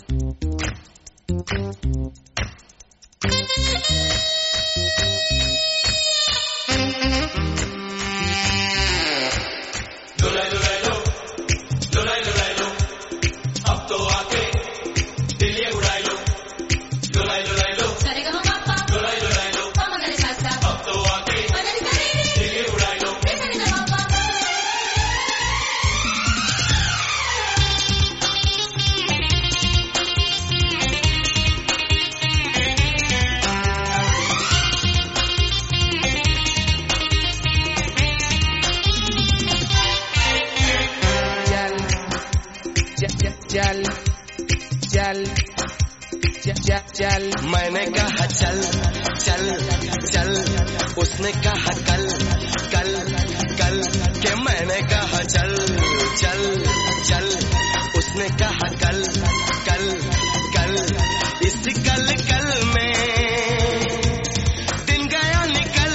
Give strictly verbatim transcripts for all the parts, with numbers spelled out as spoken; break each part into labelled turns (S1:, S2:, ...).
S1: चल चल चल चल,
S2: मैंने कहा चल चल चल, उसने कहा कल कल कल, के मैंने कहा चल चल चल, उसने कहा कल कल कल, इस कल कल में दिन गया निकल,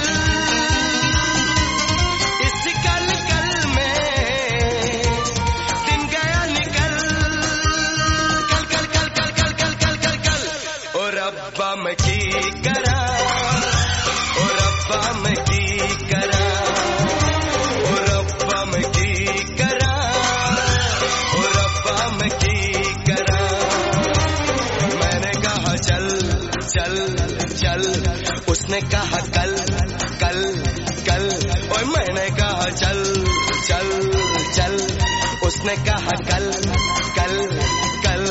S2: इस कल कल में दिन गया निकल, कल कल कल कल कल कल कल कल कल, और रब्बा मैं की करा, और रब्बा मैं की करा, और रब्बा मैं की करा, और रब्बा मैं की करा, मैंने कहा चल चल चल, उसने कहा कल कल कल, और मैंने कहा चल चल चल, उसने कहा कल कल कल।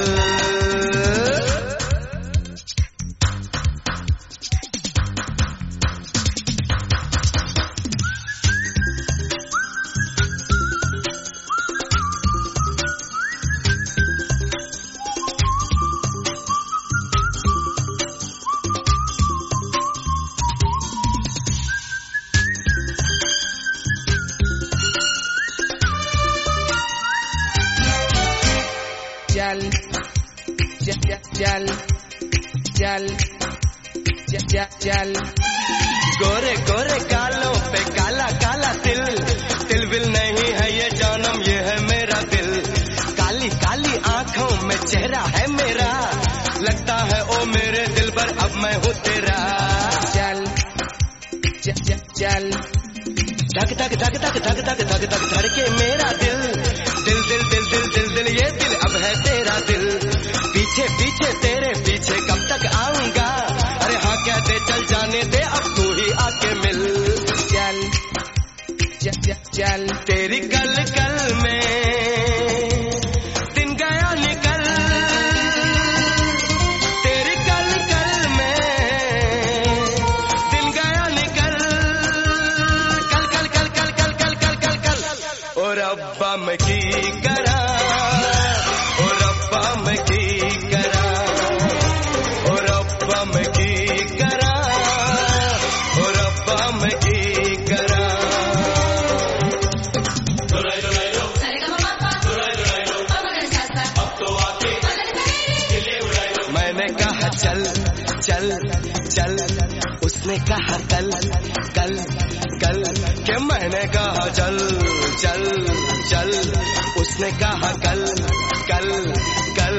S1: चल चल चल चल चल चल,
S2: गोरे गोरे गालों पे काला काला तिल, तिल विल नहीं है ये जानम, ये है मेरा दिल, काली काली आंखों में चेहरा है मेरा, लगता है ओ मेरे दिल पर अब मैं हूँ तेरा।
S1: चल चल चल,
S2: धक धक धक धक धक धक धक धक धड़के मेरा दिल, दिल दिल दिल दिल दिल दिल ये दिल अब है तेरा दिल, पीछे पीछे तेरे पीछे कब तक आऊंगा, अरे हाँ क्या दे चल जाने दे अब तू ही आके मिल।
S1: चल चल चल,
S2: तेरी कल कल में दिन गया निकल, तेरी कल कल में दिन गया निकल, कल कल कल कल कल कल कल कल कल, और अब्बा मैं की करा, और अब्बा मैं की करा, और अब्बा मैं की करा, और अब्बा मैं की करा। मैंने कहा चल चल चल, उसने कहा कल कल कल, के मैंने कहा चल चल चल, उसने कहा कल कल कल।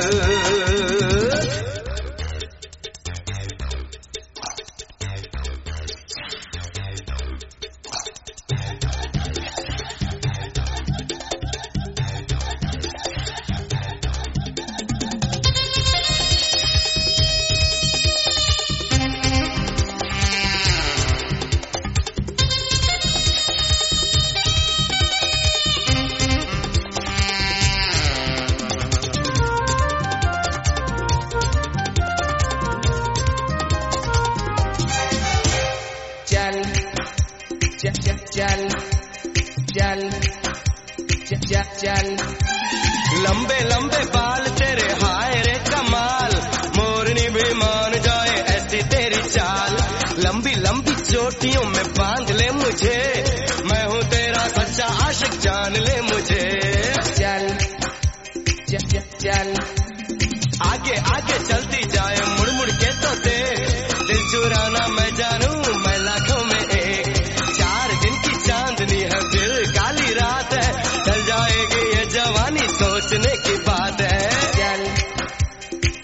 S1: चल चल चल चल चल चल,
S2: लंबे लंबे बाल तेरे हाय रे कमाल, मोरनी भी मान जाए ऐसी तेरी चाल, लंबी लंबी चोटियों में बांध ले मुझे, मैं हूँ तेरा सच्चा आशिक जान ले मुझे।
S1: चल चल चल,
S2: आगे आगे चलती जाए मुड़ मुड़ के तो दे, दिल चुराना मैं जानू मैं लाखों में एक, चार दिन की चांदनी है फिर काली रात है, चल जाएगी ये जवानी सोचने की बात है।
S1: चल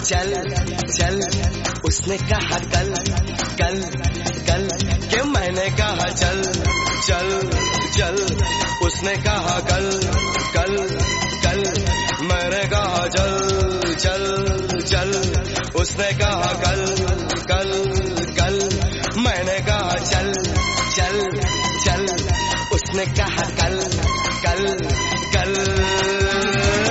S2: चल चल उसने कहा कल कल कल के मैंने कहा चल चल चल उसने कहा कल कल कल मैंने कहा चल चल चल उसने कहा कल कल कल मैंने कहा चल चल चल उसने कहा कल कल कल